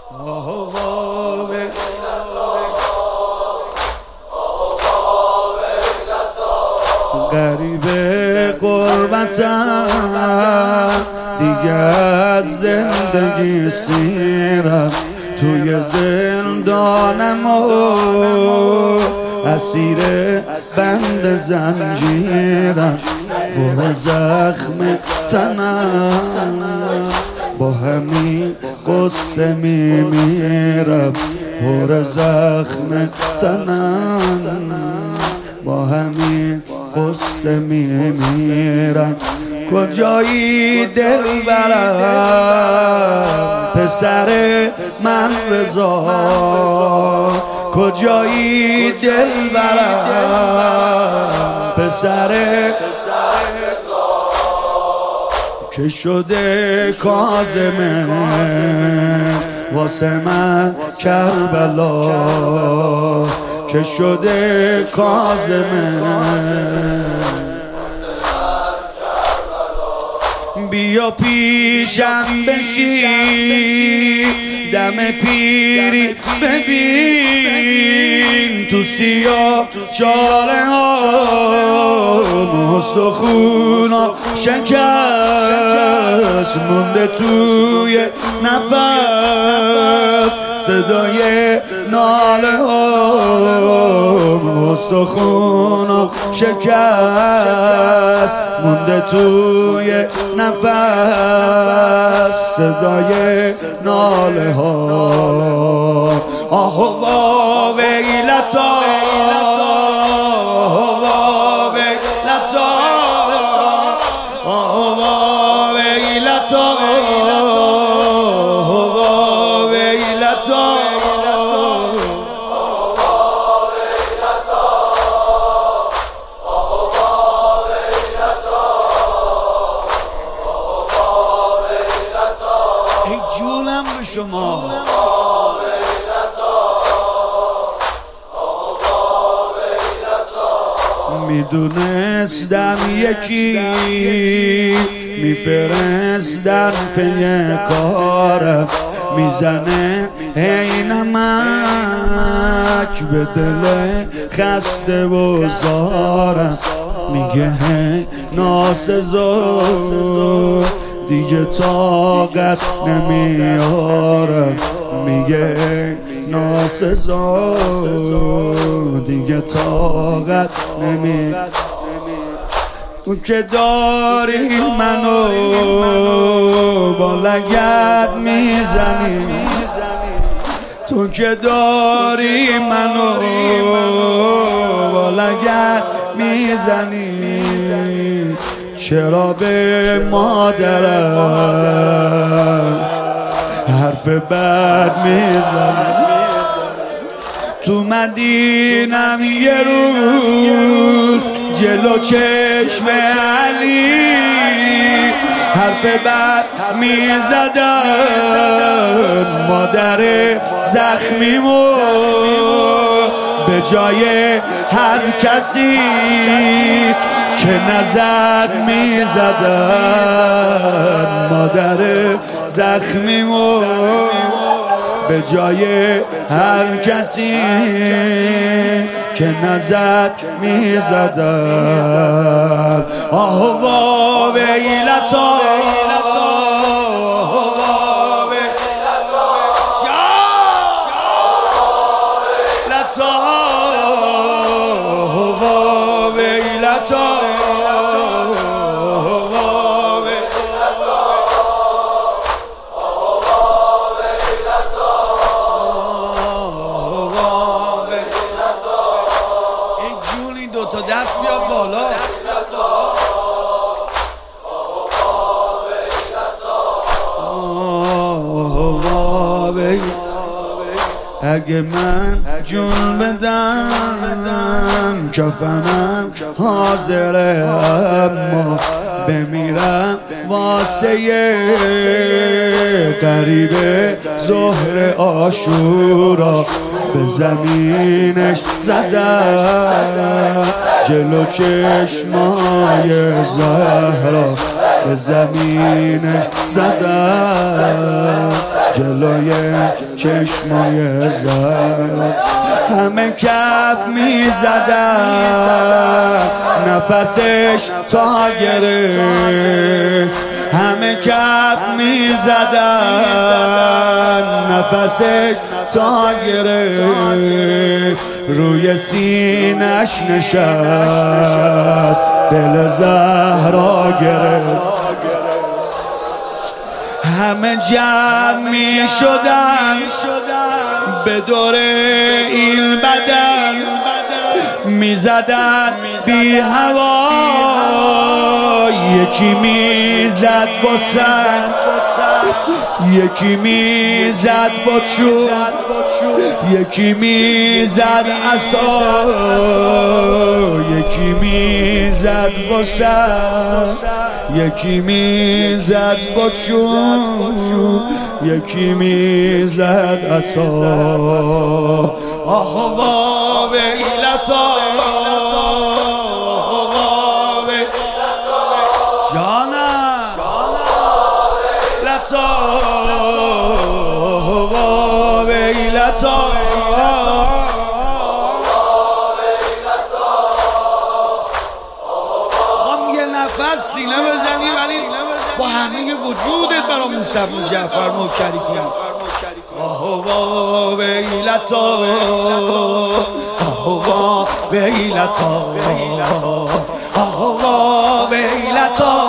غریبه قربتم دیگه از زندگی سیرم، توی زندانم و اسیر بند زنجیرم، پر زخم تنم با همین قصه میمیرم، پر زخم تنم با همین قصه میمیرم. کجایی دلبرم پسر من رضا، کجایی دلبرم پسر که شده کاظمه واسه من کربلا، که شده کاظمه بیا پیشم بشی دم پیری ببین، تو سیاه چاله ها استخونا شکست مونده توی نفس، صدای ناله ها استخونا شکست مونده توی نفس، صدای ناله ها. آه وا ویلتا وا ویلتا وا ویلتا وا ویلتا ای جونم به شما میدونستم یکی میفرستن پی کارم، میزنه هی نمک به دل خسته و زارم، میگه هی ناسزا دیگه طاقت نمیارم، میگه ناسزا دیگه طاقت نمیارم. تو که داری منو با لگد میزنی، تو که داری منو با لگد میزنی، چرا به مادرم حرف بد میزنی؟ تو مدینم یه روز جلو چشم علی حرف بد میزدن، مادر زخمیمو به جای هر کسی که نزد میزدن، مادر زخمیمو به جای هر کسی که نزد میزدن. آه وا ویلتا تا دست بیاد بالا. اگه من جون بدم کفنم حاضره، اما بمیرم واسه قریب ظهر عاشورا، به زمینش زدم جلو چشمای زهرا، به زمینش زدم جلوی چشمای زد همه کف میزدن نفسش تا گرفت همه کف میزدن نفسش تا گرفت روی سینش نشست دل زهرا گرفت همه جمع می شدن به دور این بدن می زدن بی هوا یکی می زد با سر یکی می زد با چوب یکی می زد عصا یکی می زد با سر یکی می زد با چوب یکی می زد عصا آه وا ویلتا جانم لتا وا ویلتا نفس سینه بزنی ولی با همه وجودت برا موسی بن جعفر نوکری کنی آه وا ویلتا آه وا ویلتا آه وا ویلتا